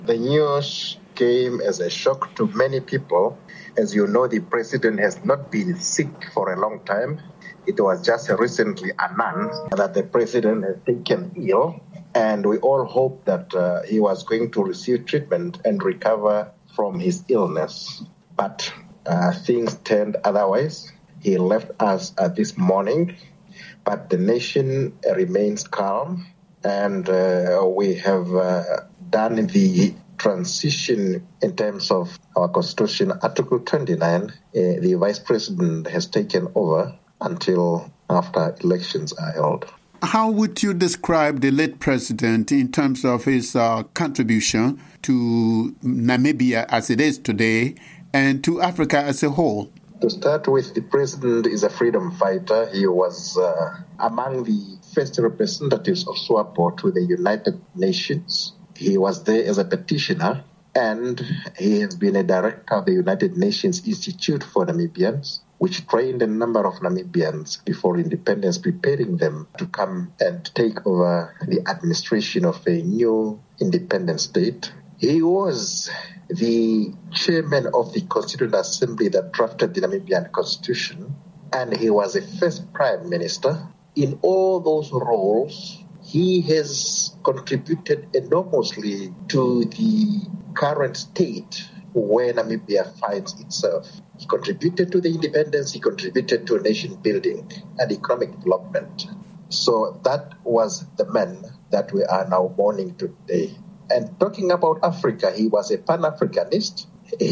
The news came as a shock to many people. As you know, the president has not been sick for a long time. It was just recently announced that the president has taken ill, and we all hope that he was going to receive treatment and recover from his illness. But things turned otherwise. He left us this morning, but the nation remains calm, and we have done the transition in terms of our Constitution. Article 29, the Vice President has taken over until after elections are held. How would you describe the late president in terms of his contribution to Namibia as it is today and to Africa as a whole? To start with, the president is a freedom fighter. He was among the first representatives of SWAPO to the United Nations. He was there as a petitioner, and he has been a director of the United Nations Institute for Namibians, which trained a number of Namibians before independence, preparing them to come and take over the administration of a new independent state. He was the chairman of the Constituent Assembly that drafted the Namibian Constitution, and he was the first prime minister. In all those roles, he has contributed enormously to the current state where Namibia finds itself. He contributed to the independence, he contributed to nation building and economic development. So that was the man that we are now mourning today. And talking about Africa, he was a Pan-Africanist.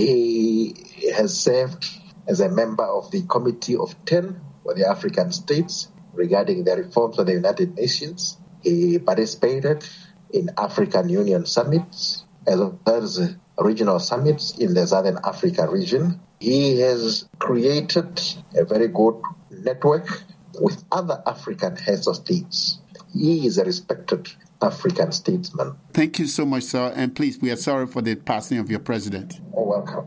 He has served as a member of the Committee of 10 for the African states regarding the reforms of the United Nations. He participated in African Union summits as well as regional summits in the Southern Africa region. He has created a very good network with other African heads of states. He is a respected African statesman. Thank you so much, sir. And please, we are sorry for the passing of your president. You're welcome.